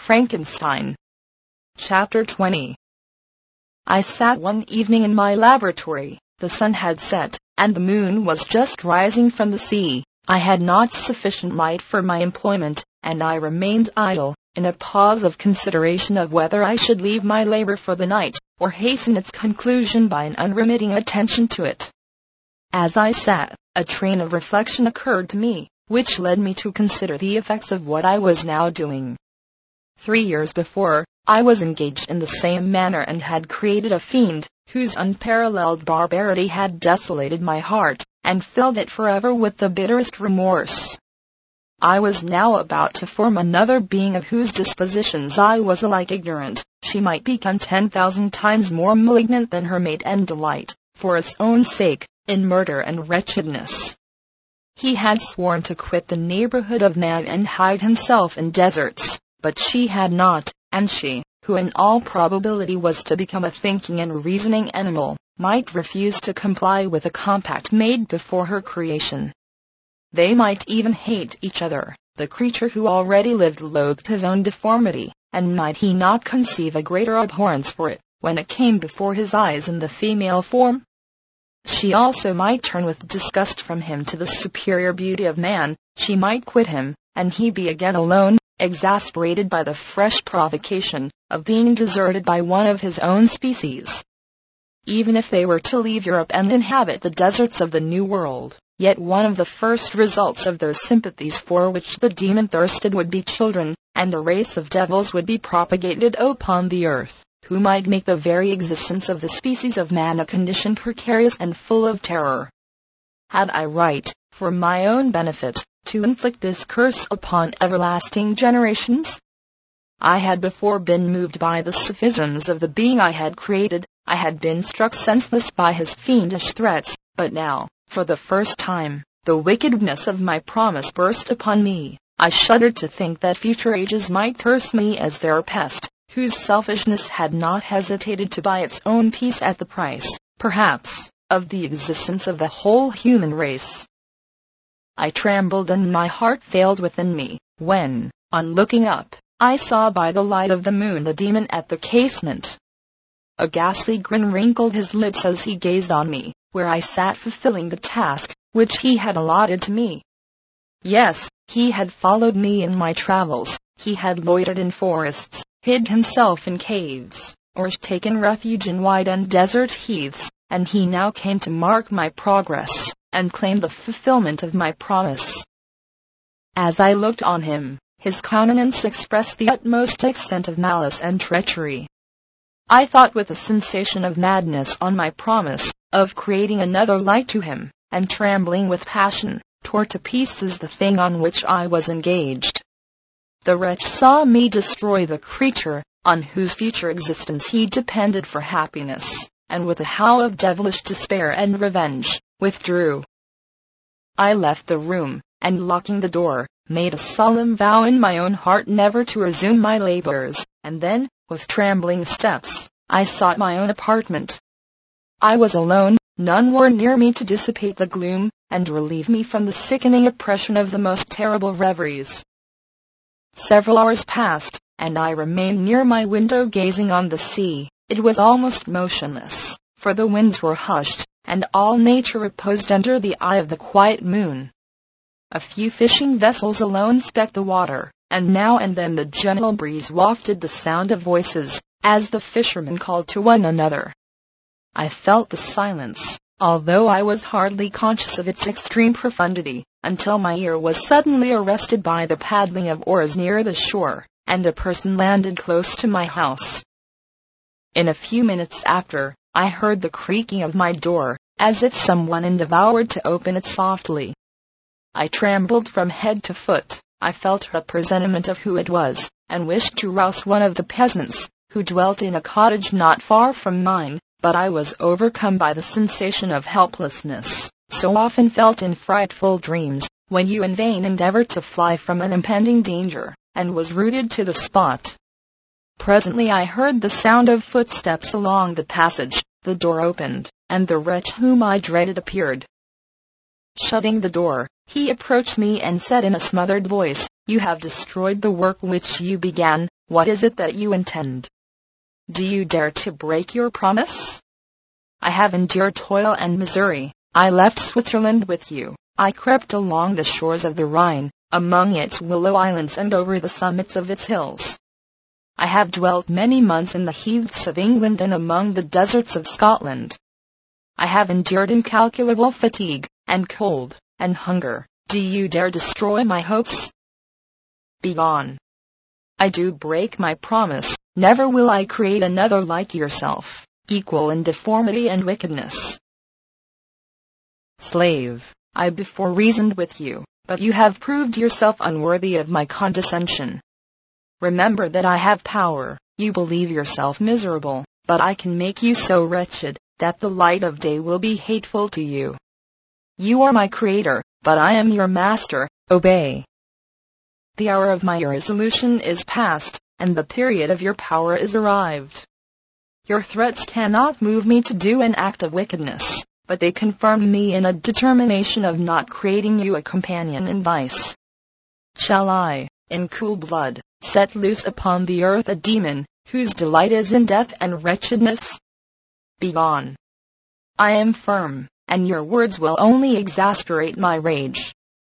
Frankenstein. Chapter 20. I sat one evening in my laboratory. The sun had set, and the moon was just rising from the sea. I had not sufficient light for my employment, and I remained idle, in a pause of consideration of whether I should leave my labor for the night, or hasten its conclusion by an unremitting attention to it. As I sat, a train of reflection occurred to me, which led me to consider the effects of what I was now doing. 3 years before, I was engaged in the same manner and had created a fiend, whose unparalleled barbarity had desolated my heart, and filled it forever with the bitterest remorse. I was now about to form another being of whose dispositions I was alike ignorant. She might become 10,000 times more malignant than her mate and delight, for its own sake, in murder and wretchedness. He had sworn to quit the neighborhood of man and hide himself in deserts, but she had not, and she, who in all probability was to become a thinking and reasoning animal, might refuse to comply with a compact made before her creation. They might even hate each other. The creature who already lived loathed his own deformity, and might he not conceive a greater abhorrence for it, when it came before his eyes in the female form? She also might turn with disgust from him to the superior beauty of man. She might quit him, and he be again alone, exasperated by the fresh provocation of being deserted by one of his own species. Even if they were to leave Europe and inhabit the deserts of the New World, yet one of the first results of those sympathies for which the demon thirsted would be children, and a race of devils would be propagated upon the earth, who might make the very existence of the species of man a condition precarious and full of terror. Had I right, for my own benefit, to inflict this curse upon everlasting generations? I had before been moved by the sophisms of the being I had created. I had been struck senseless by his fiendish threats, but now, for the first time, the wickedness of my promise burst upon me. I shuddered to think that future ages might curse me as their pest, whose selfishness had not hesitated to buy its own peace at the price, perhaps, of the existence of the whole human race. I trembled and my heart failed within me, when, on looking up, I saw by the light of the moon the demon at the casement. A ghastly grin wrinkled his lips as he gazed on me, where I sat fulfilling the task which he had allotted to me. Yes, he had followed me in my travels. He had loitered in forests, hid himself in caves, or taken refuge in wide and desert heaths, and he now came to mark my progress, and claim the fulfillment of my promise. As I looked on him, his countenance expressed the utmost extent of malice and treachery. I thought with a sensation of madness on my promise of creating another like to him, and trembling with passion, tore to pieces the thing on which I was engaged. The wretch saw me destroy the creature, on whose future existence he depended for happiness, and with a howl of devilish despair and revenge, withdrew. I left the room, and locking the door, made a solemn vow in my own heart never to resume my labors, and then, with trembling steps, I sought my own apartment. I was alone, none were near me to dissipate the gloom, and relieve me from the sickening oppression of the most terrible reveries. Several hours passed, and I remained near my window gazing on the sea. It was almost motionless, for the winds were hushed, and all nature reposed under the eye of the quiet moon. A few fishing vessels alone specked the water, and now and then the gentle breeze wafted the sound of voices, as the fishermen called to one another. I felt the silence, although I was hardly conscious of its extreme profundity, until my ear was suddenly arrested by the paddling of oars near the shore, and a person landed close to my house. In a few minutes after, I heard the creaking of my door, as if someone endeavored to open it softly. I trembled from head to foot. I felt a presentiment of who it was, and wished to rouse one of the peasants, who dwelt in a cottage not far from mine, but I was overcome by the sensation of helplessness, so often felt in frightful dreams, when you in vain endeavor to fly from an impending danger, and was rooted to the spot. Presently I heard the sound of footsteps along the passage, the door opened, and the wretch whom I dreaded appeared. Shutting the door, he approached me and said in a smothered voice, "You have destroyed the work which you began. What is it that you intend? Do you dare to break your promise? I have endured toil and misery. I left Switzerland with you. I crept along the shores of the Rhine, among its willow islands and over the summits of its hills. I have dwelt many months in the heaths of England and among the deserts of Scotland. I have endured incalculable fatigue, and cold, and hunger. Do you dare destroy my hopes? Begone. I do break my promise. Never will I create another like yourself, equal in deformity and wickedness. Slave, I before reasoned with you, but you have proved yourself unworthy of my condescension. Remember that I have power. You believe yourself miserable, but I can make you so wretched that the light of day will be hateful to you. You are my creator, but I am your master. Obey. The hour of my irresolution is past, and the period of your power is arrived. Your threats cannot move me to do an act of wickedness, but they confirm me in a determination of not creating you a companion in vice. Shall I, in cool blood, set loose upon the earth a demon, whose delight is in death and wretchedness? Begone. I am firm, and your words will only exasperate my rage.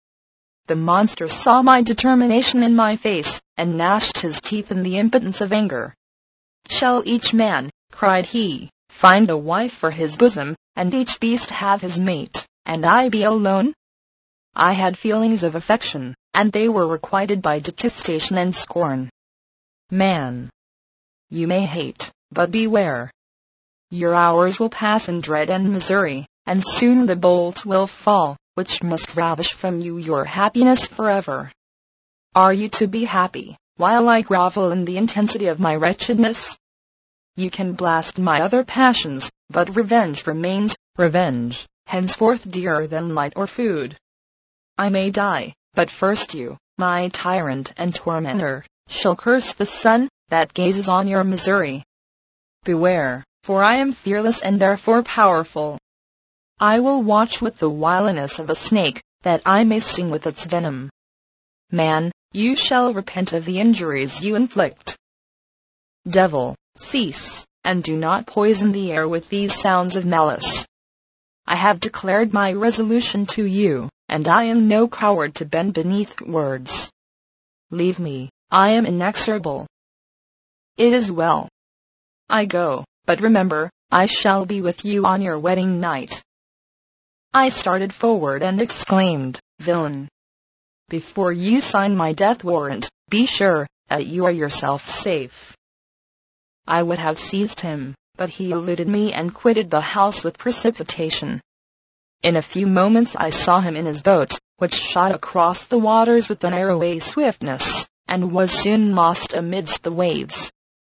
The monster saw my determination in my face, and gnashed his teeth in the impotence of anger. Shall each man, cried he, find a wife for his bosom, and each beast have his mate, and I be alone? I had feelings of affection, and they were requited by detestation and scorn. Man, you may hate, but beware. Your hours will pass in dread and misery, and soon the bolt will fall, which must ravish from you your happiness forever. Are you to be happy, while I grovel in the intensity of my wretchedness? You can blast my other passions, but revenge remains, revenge, henceforth dearer than light or food. I may die, but first you, my tyrant and tormentor, shall curse the sun that gazes on your misery. Beware, for I am fearless and therefore powerful. I will watch with the wiliness of a snake, that I may sting with its venom. Man, you shall repent of the injuries you inflict. Devil, cease, and do not poison the air with these sounds of malice. I have declared my resolution to you, and I am no coward to bend beneath words. Leave me, I am inexorable. It is well. I go, but remember, I shall be with you on your wedding night. I started forward and exclaimed, Villain! Before you sign my death warrant, be sure that you are yourself safe. I would have seized him, but he eluded me and quitted the house with precipitation. In a few moments I saw him in his boat, which shot across the waters with an arrowy swiftness, and was soon lost amidst the waves.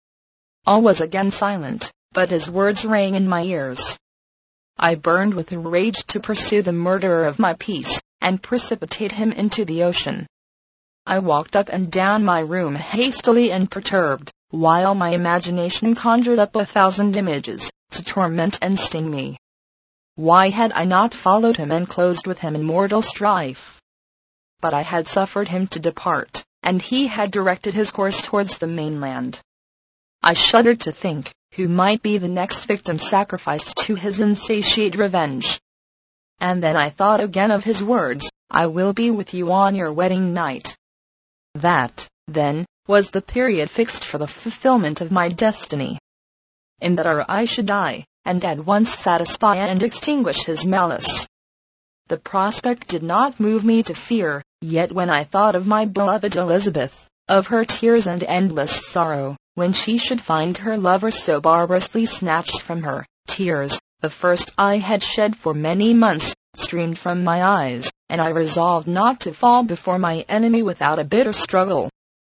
All was again silent, but his words rang in my ears. I burned with rage to pursue the murderer of my peace, and precipitate him into the ocean. I walked up and down my room hastily and perturbed, while my imagination conjured up 1,000 images, to torment and sting me. Why had I not followed him and closed with him in mortal strife? But I had suffered him to depart, and he had directed his course towards the mainland. I shuddered to think who might be the next victim sacrificed to his insatiate revenge. And then I thought again of his words, I will be with you on your wedding night. That, then, was the period fixed for the fulfillment of my destiny. In that hour I should die, and at once satisfy and extinguish his malice. The prospect did not move me to fear, yet when I thought of my beloved Elizabeth, of her tears and endless sorrow, when she should find her lover so barbarously snatched from her, tears, the first I had shed for many months, streamed from my eyes, and I resolved not to fall before my enemy without a bitter struggle.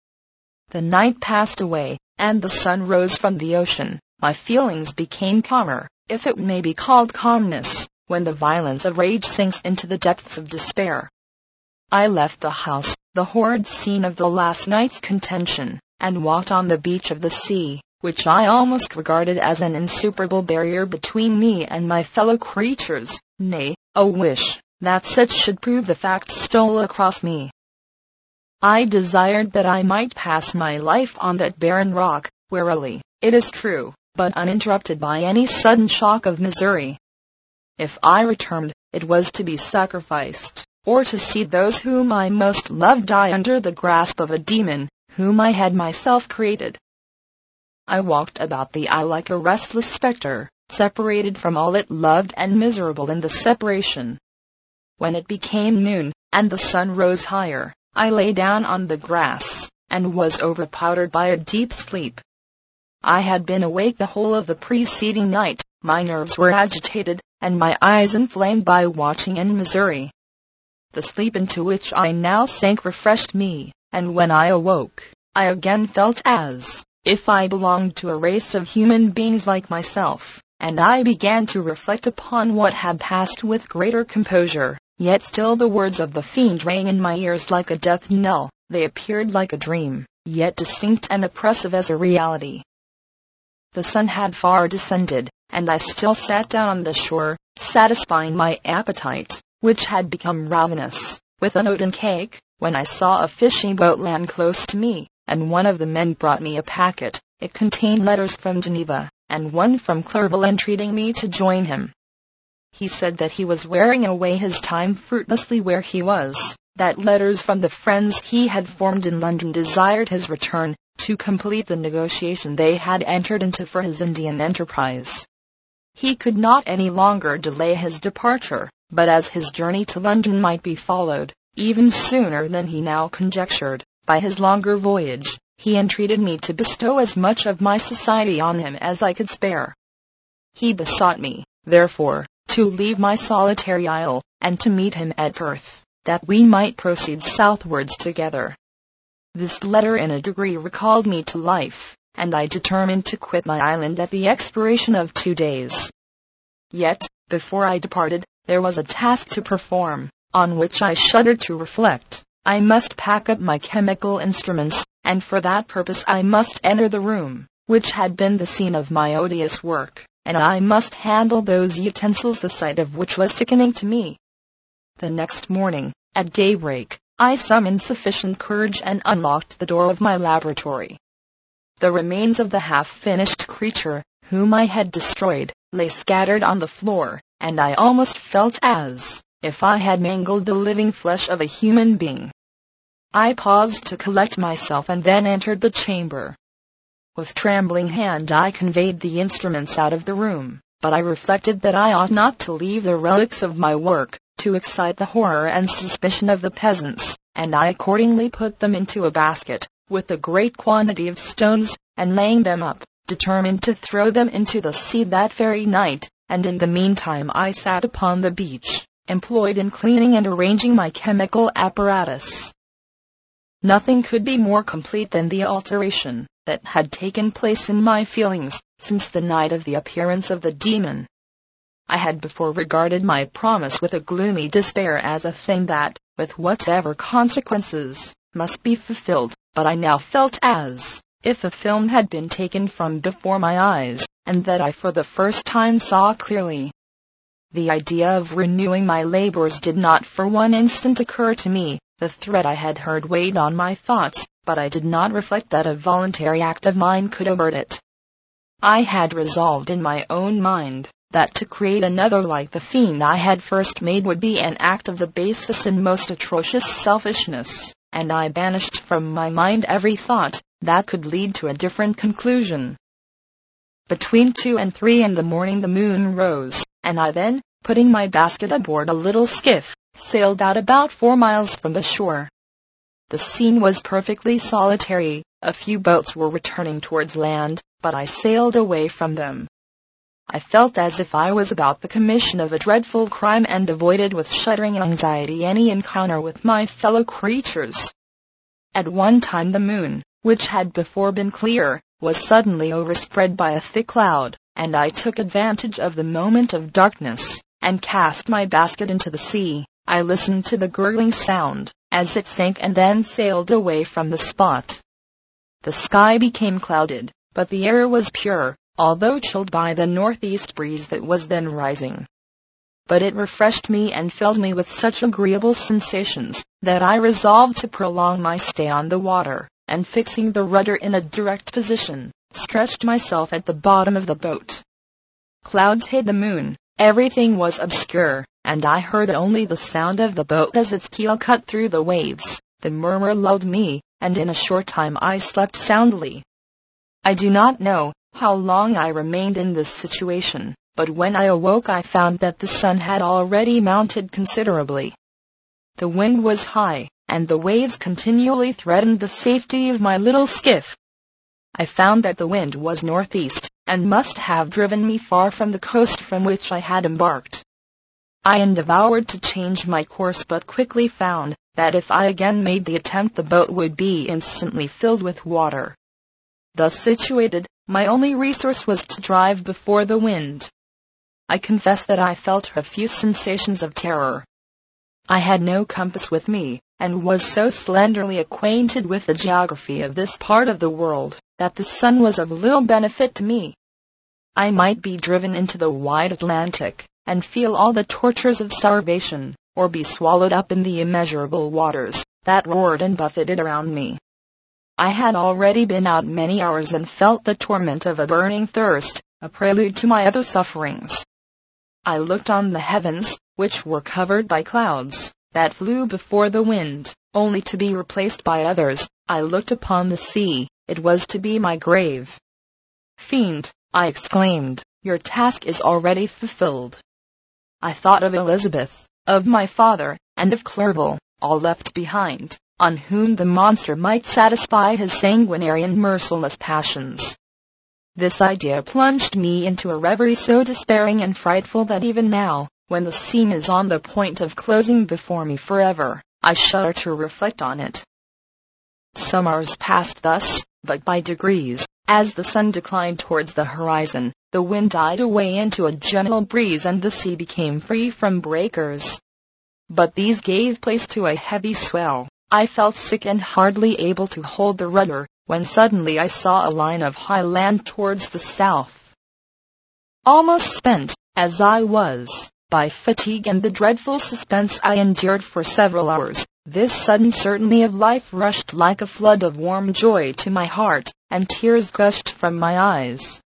The night passed away, and the sun rose from the ocean. My feelings became calmer, if it may be called calmness, when the violence of rage sinks into the depths of despair. I left the house, the horrid scene of the last night's contention, and walked on the beach of the sea, which I almost regarded as an insuperable barrier between me and my fellow creatures. Nay, a wish that such should prove the fact stole across me. I desired that I might pass my life on that barren rock, warily, it is true, but uninterrupted by any sudden shock of misery. If I returned, it was to be sacrificed, or to see those whom I most loved die under the grasp of a demon, whom I had myself created. I walked about the isle like a restless spectre, separated from all it loved and miserable in the separation. When it became noon, and the sun rose higher, I lay down on the grass, and was overpowered by a deep sleep. I had been awake the whole of the preceding night, my nerves were agitated, and my eyes inflamed by watching and misery. The sleep into which I now sank refreshed me, and when I awoke, I again felt as if I belonged to a race of human beings like myself, and I began to reflect upon what had passed with greater composure. Yet still the words of the fiend rang in my ears like a death knell. They appeared like a dream, yet distinct and oppressive as a reality. The sun had far descended, and I still sat down on the shore, satisfying my appetite, which had become ravenous, with an oaten cake, when I saw a fishing boat land close to me, and one of the men brought me a packet. It contained letters from Geneva, and one from Clerval entreating me to join him. He said that he was wearing away his time fruitlessly where he was, that letters from the friends he had formed in London desired his return, to complete the negotiation they had entered into for his Indian enterprise. He could not any longer delay his departure, but as his journey to London might be followed, even sooner than he now conjectured, by his longer voyage, he entreated me to bestow as much of my society on him as I could spare. He besought me, therefore, to leave my solitary isle, and to meet him at Perth, that we might proceed southwards together. This letter in a degree recalled me to life, and I determined to quit my island at the expiration of 2 days. Yet, before I departed, there was a task to perform, on which I shuddered to reflect. I must pack up my chemical instruments, and for that purpose I must enter the room, which had been the scene of my odious work, and I must handle those utensils the sight of which was sickening to me. The next morning, at daybreak, I summoned sufficient courage and unlocked the door of my laboratory. The remains of the half-finished creature, whom I had destroyed, lay scattered on the floor, and I almost felt as if I had mangled the living flesh of a human being. I paused to collect myself and then entered the chamber. With trembling hand I conveyed the instruments out of the room, but I reflected that I ought not to leave the relics of my work, to excite the horror and suspicion of the peasants, and I accordingly put them into a basket, with a great quantity of stones, and laying them up, determined to throw them into the sea that very night, and in the meantime I sat upon the beach, employed in cleaning and arranging my chemical apparatus. Nothing could be more complete than the alteration that had taken place in my feelings since the night of the appearance of the demon. I had before regarded my promise with a gloomy despair as a thing that, with whatever consequences, must be fulfilled, but I now felt as if a film had been taken from before my eyes, and that I for the first time saw clearly. The idea of renewing my labors did not for one instant occur to me. The threat I had heard weighed on my thoughts, but I did not reflect that a voluntary act of mine could avert it. I had resolved in my own mind that to create another like the fiend I had first made would be an act of the basest and most atrocious selfishness, and I banished from my mind every thought that could lead to a different conclusion. Between 2 and 3 in the morning the moon rose, and I then, putting my basket aboard a little skiff, sailed out about 4 miles from the shore. The scene was perfectly solitary. A few boats were returning towards land, but I sailed away from them. I felt as if I was about the commission of a dreadful crime and avoided with shuddering anxiety any encounter with my fellow creatures. At one time the moon, which had before been clear, was suddenly overspread by a thick cloud, and I took advantage of the moment of darkness, and cast my basket into the sea. I listened to the gurgling sound, as it sank and then sailed away from the spot. The sky became clouded, but the air was pure, although chilled by the northeast breeze that was then rising. but it refreshed me and filled me with such agreeable sensations, that I resolved to prolong my stay on the water, and fixing the rudder in a direct position, stretched myself at the bottom of the boat. Clouds hid the moon, everything was obscure, and I heard only the sound of the boat as its keel cut through the waves. The murmur lulled me, and in a short time I slept soundly. I do not know how long I remained in this situation, but when I awoke I found that the sun had already mounted considerably. The wind was high, and the waves continually threatened the safety of my little skiff. I found that the wind was northeast, and must have driven me far from the coast from which I had embarked. I endeavored to change my course, but quickly found that if I again made the attempt the boat would be instantly filled with water. Thus situated, my only resource was to drive before the wind. I confess that I felt a few sensations of terror. I had no compass with me, and was so slenderly acquainted with the geography of this part of the world, that the sun was of little benefit to me. I might be driven into the wide Atlantic, and feel all the tortures of starvation, or be swallowed up in the immeasurable waters that roared and buffeted around me. I had already been out many hours and felt the torment of a burning thirst, a prelude to my other sufferings. I looked on the heavens, which were covered by clouds that flew before the wind, only to be replaced by others. I looked upon the sea, it was to be my grave. "Fiend," I exclaimed, "your task is already fulfilled." I thought of Elizabeth, of my father, and of Clerval, all left behind, on whom the monster might satisfy his sanguinary and merciless passions. This idea plunged me into a reverie so despairing and frightful that even now, when the scene is on the point of closing before me forever, I shudder to reflect on it. Some hours passed thus, but by degrees, as the sun declined towards the horizon, the wind died away into a gentle breeze and the sea became free from breakers. But these gave place to a heavy swell. I felt sick and hardly able to hold the rudder, when suddenly I saw a line of high land towards the south. Almost spent, as I was, by fatigue and the dreadful suspense I endured for several hours, this sudden certainty of life rushed like a flood of warm joy to my heart, and tears gushed from my eyes.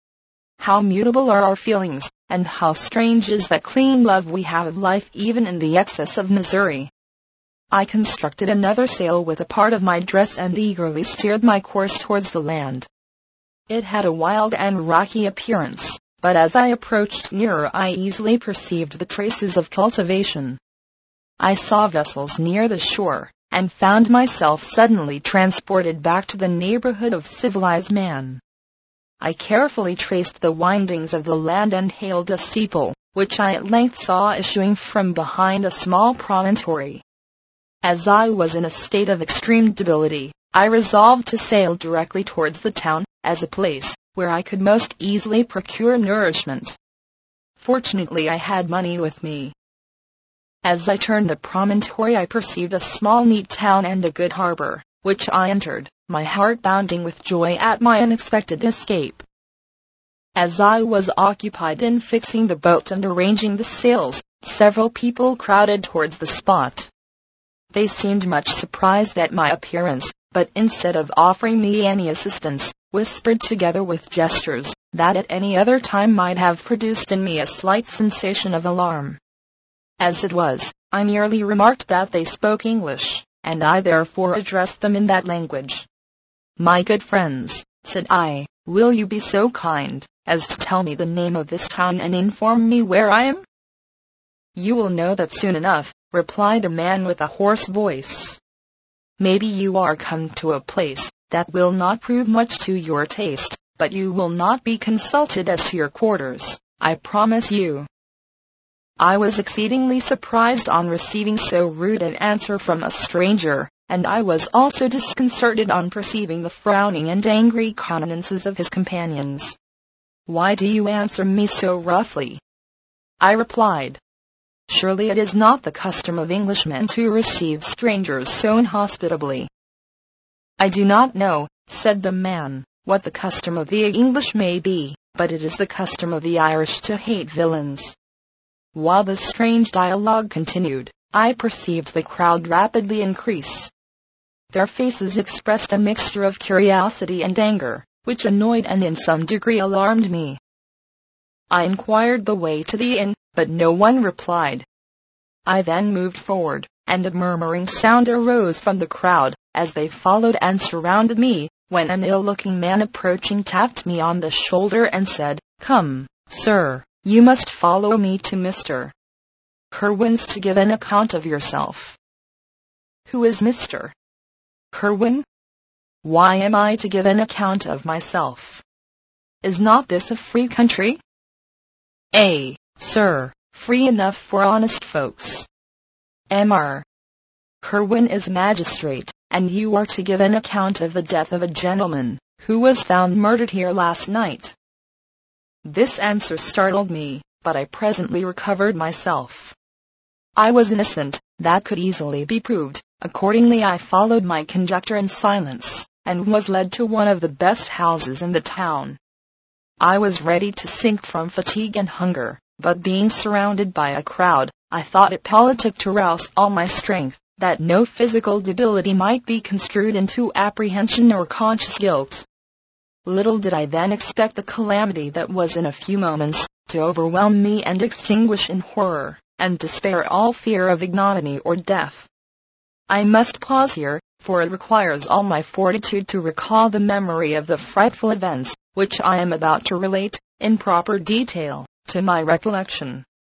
How mutable are our feelings, and how strange is that clean love we have of life even in the excess of misery. I constructed another sail with a part of my dress and eagerly steered my course towards the land. It had a wild and rocky appearance, but as I approached nearer I easily perceived the traces of cultivation. I saw vessels near the shore, and found myself suddenly transported back to the neighborhood of civilized man. I carefully traced the windings of the land and hailed a steeple, which I at length saw issuing from behind a small promontory. As I was in a state of extreme debility, I resolved to sail directly towards the town, as a place where I could most easily procure nourishment. Fortunately I had money with me. As I turned the promontory I perceived a small neat town and a good harbor, which I entered, my heart bounding with joy at my unexpected escape. As I was occupied in fixing the boat and arranging the sails, several people crowded towards the spot. They seemed much surprised at my appearance, but instead of offering me any assistance, whispered together with gestures that at any other time might have produced in me a slight sensation of alarm. As it was, I merely remarked that they spoke English, and I therefore addressed them in that language. "My good friends," said I, "will you be so kind as to tell me the name of this town and inform me where I am?" "You will know that soon enough," replied a man with a hoarse voice. "Maybe you are come to a place that will not prove much to your taste, but you will not be consulted as to your quarters, I promise you." I was exceedingly surprised on receiving so rude an answer from a stranger, and I was also disconcerted on perceiving the frowning and angry countenances of his companions. "Why do you answer me so roughly?" I replied. "Surely it is not the custom of Englishmen to receive strangers so inhospitably." "I do not know," said the man, "what the custom of the English may be, but it is the custom of the Irish to hate villains." While the strange dialogue continued, I perceived the crowd rapidly increase. Their faces expressed a mixture of curiosity and anger, which annoyed and in some degree alarmed me. I inquired the way to the inn, but no one replied. I then moved forward, and a murmuring sound arose from the crowd, as they followed and surrounded me, when an ill-looking man approaching tapped me on the shoulder and said, "Come, sir, you must follow me to Mr. Kerwin's to give an account of yourself." "Who is Mr. Kerwin? Why am I to give an account of myself? Is not this a free country?" Sir, free enough for honest folks. Mr. Kerwin is magistrate, and you are to give an account of the death of a gentleman, who was found murdered here last night." This answer startled me, but I presently recovered myself. I was innocent, that could easily be proved. Accordingly I followed my conductor in silence, and was led to one of the best houses in the town. I was ready to sink from fatigue and hunger, but being surrounded by a crowd, I thought it politic to rouse all my strength, that no physical debility might be construed into apprehension or conscious guilt. Little did I then expect the calamity that was in a few moments to overwhelm me and extinguish in horror and despair all fear of ignominy or death. I must pause here, for it requires all my fortitude to recall the memory of the frightful events, which I am about to relate, in proper detail, to my recollection.